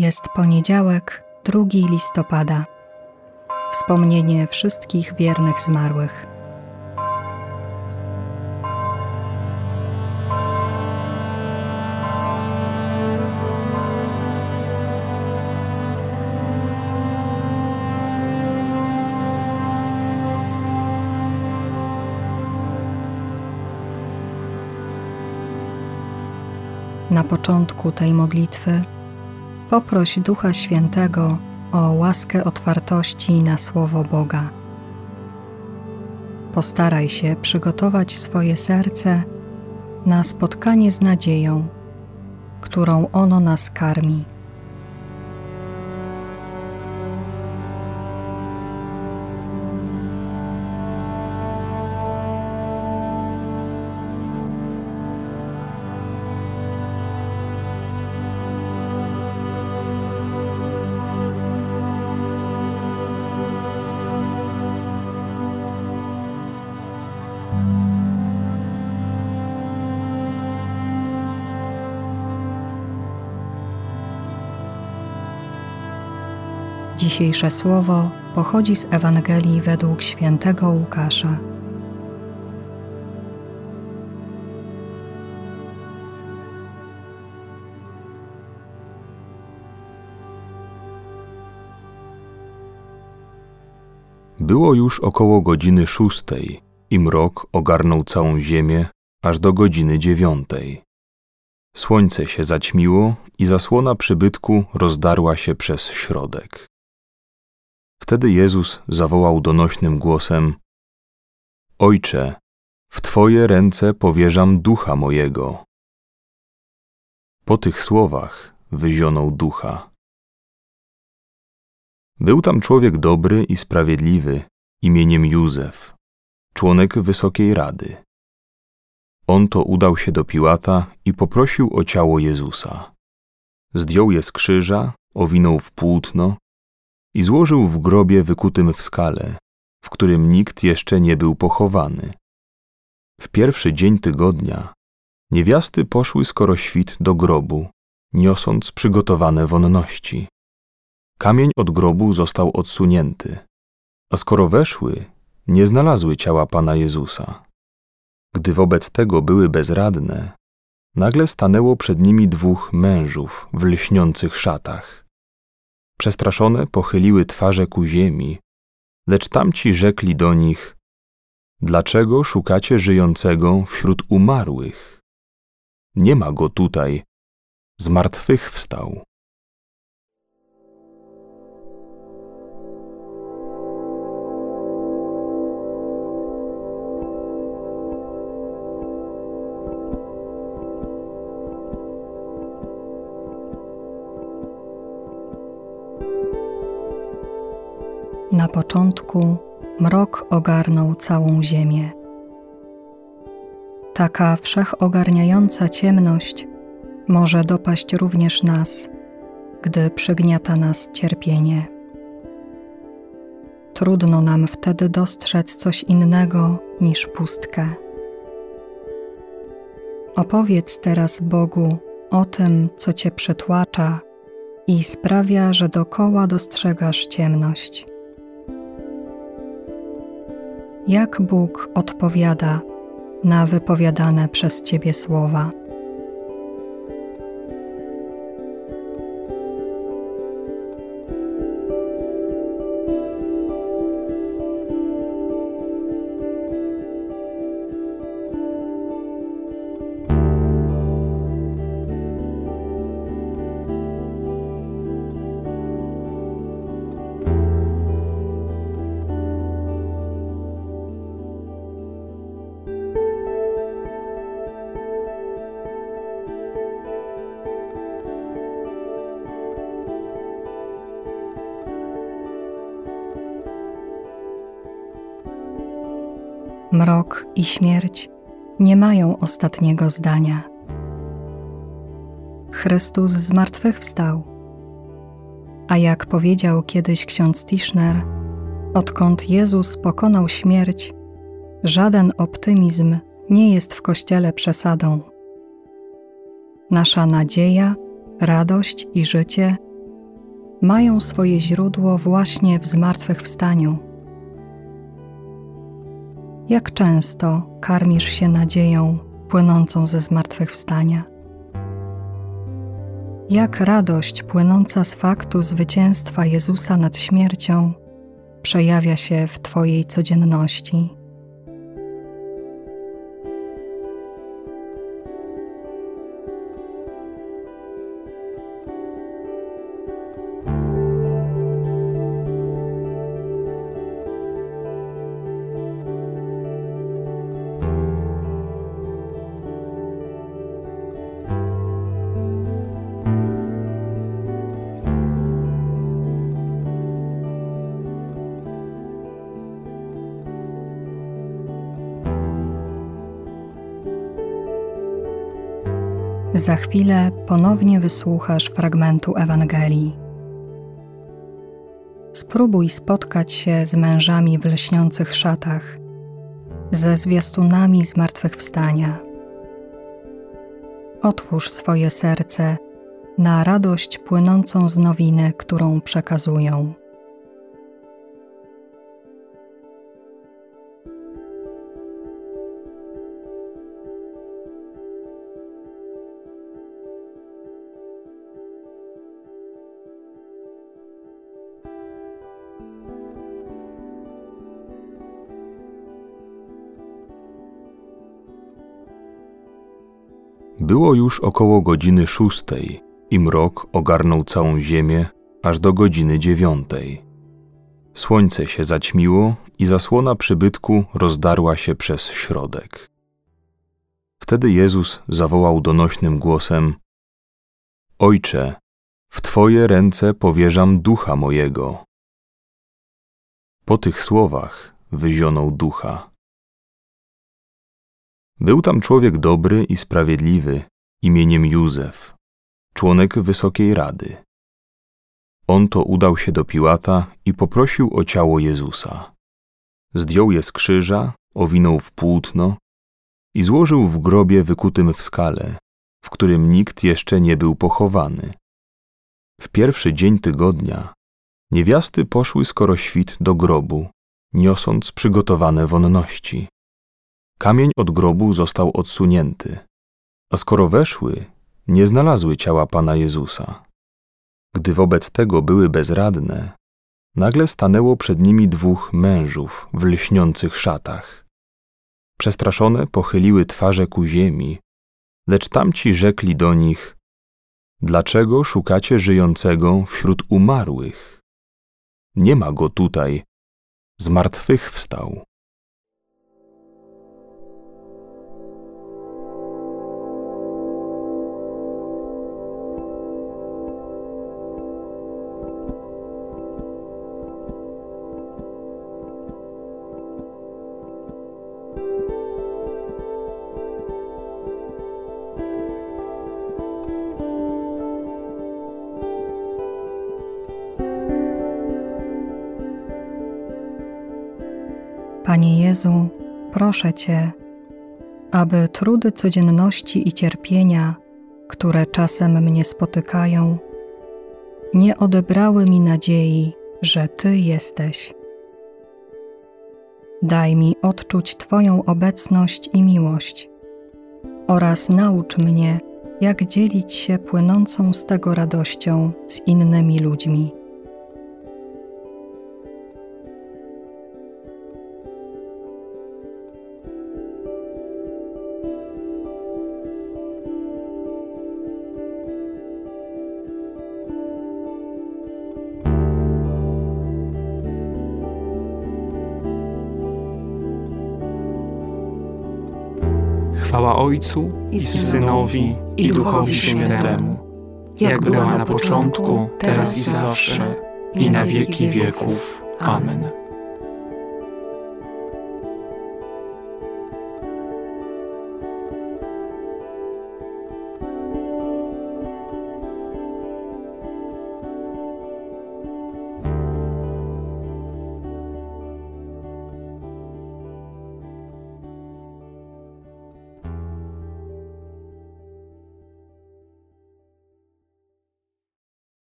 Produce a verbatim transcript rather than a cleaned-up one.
Jest poniedziałek, drugiego listopada. Wspomnienie wszystkich wiernych zmarłych. Na początku tej modlitwy poproś Ducha Świętego o łaskę otwartości na Słowo Boga. Postaraj się przygotować swoje serce na spotkanie z nadzieją, którą ono nas karmi. Dzisiejsze słowo pochodzi z Ewangelii według świętego Łukasza. Było już około godziny szóstej i mrok ogarnął całą ziemię aż do godziny dziewiątej. Słońce się zaćmiło i zasłona przybytku rozdarła się przez środek. Wtedy Jezus zawołał donośnym głosem: Ojcze, w Twoje ręce powierzam ducha mojego. Po tych słowach wyzionął ducha. Był tam człowiek dobry i sprawiedliwy, imieniem Józef, członek Wysokiej Rady. On to udał się do Piłata i poprosił o ciało Jezusa. Zdjął je z krzyża, owinął w płótno i złożył w grobie wykutym w skale, w którym nikt jeszcze nie był pochowany. W pierwszy dzień tygodnia niewiasty poszły skoro świt do grobu, niosąc przygotowane wonności. Kamień od grobu został odsunięty, a skoro weszły, nie znalazły ciała Pana Jezusa. Gdy wobec tego były bezradne, nagle stanęło przed nimi dwóch mężów w lśniących szatach. Przestraszone pochyliły twarze ku ziemi, lecz tamci rzekli do nich: Dlaczego szukacie żyjącego wśród umarłych? Nie ma go tutaj, zmartwychwstał. Na początku mrok ogarnął całą ziemię. Taka wszechogarniająca ciemność może dopaść również nas, gdy przygniata nas cierpienie. Trudno nam wtedy dostrzec coś innego niż pustkę. Opowiedz teraz Bogu o tym, co Cię przytłacza i sprawia, że dokoła dostrzegasz ciemność. Jak Bóg odpowiada na wypowiadane przez Ciebie słowa? Mrok i śmierć nie mają ostatniego zdania. Chrystus zmartwychwstał, a jak powiedział kiedyś ksiądz Tischner, odkąd Jezus pokonał śmierć, żaden optymizm nie jest w Kościele przesadą. Nasza nadzieja, radość i życie mają swoje źródło właśnie w zmartwychwstaniu. Jak często karmisz się nadzieją płynącą ze zmartwychwstania? Jak radość płynąca z faktu zwycięstwa Jezusa nad śmiercią przejawia się w Twojej codzienności? Za chwilę ponownie wysłuchasz fragmentu Ewangelii. Spróbuj spotkać się z mężami w lśniących szatach, ze zwiastunami zmartwychwstania. Otwórz swoje serce na radość płynącą z nowiny, którą przekazują. Było już około godziny szóstej i mrok ogarnął całą ziemię aż do godziny dziewiątej. Słońce się zaćmiło i zasłona przybytku rozdarła się przez środek. Wtedy Jezus zawołał donośnym głosem: Ojcze, w Twoje ręce powierzam ducha mojego. Po tych słowach wyzionął ducha. Był tam człowiek dobry i sprawiedliwy, imieniem Józef, członek Wysokiej Rady. On to udał się do Piłata i poprosił o ciało Jezusa. Zdjął je z krzyża, owinął w płótno i złożył w grobie wykutym w skale, w którym nikt jeszcze nie był pochowany. W pierwszy dzień tygodnia niewiasty poszły skoro świt do grobu, niosąc przygotowane wonności. Kamień od grobu został odsunięty, a skoro weszły, nie znalazły ciała Pana Jezusa. Gdy wobec tego były bezradne, nagle stanęło przed nimi dwóch mężów w lśniących szatach. Przestraszone pochyliły twarze ku ziemi, lecz tamci rzekli do nich: Dlaczego szukacie żyjącego wśród umarłych? Nie ma go tutaj, zmartwychwstał. Panie Jezu, proszę Cię, aby trudy codzienności i cierpienia, które czasem mnie spotykają, nie odebrały mi nadziei, że Ty jesteś. Daj mi odczuć Twoją obecność i miłość oraz naucz mnie, jak dzielić się płynącą z tego radością z innymi ludźmi. Chwała Ojcu i Synowi, i Duchowi Świętemu, jak była na początku, teraz i zawsze, i na wieki wieków. Amen.